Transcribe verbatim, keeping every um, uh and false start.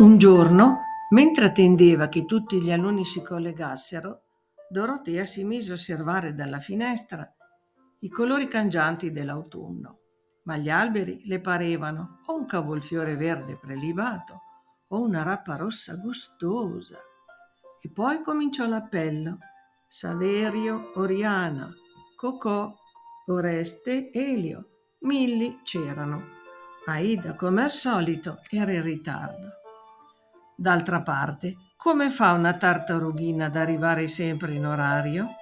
Un giorno, mentre attendeva che tutti gli alunni si collegassero, Dorotea si mise a osservare dalla finestra i colori cangianti dell'autunno, ma gli alberi le parevano o un cavolfiore verde prelibato o una rappa rossa gustosa. E poi cominciò l'appello: Saverio, Oriana, Cocò, Oreste, Elio. Milli c'erano. Aida, come al solito, era in ritardo. D'altra parte, come fa una tartarughina ad arrivare sempre in orario?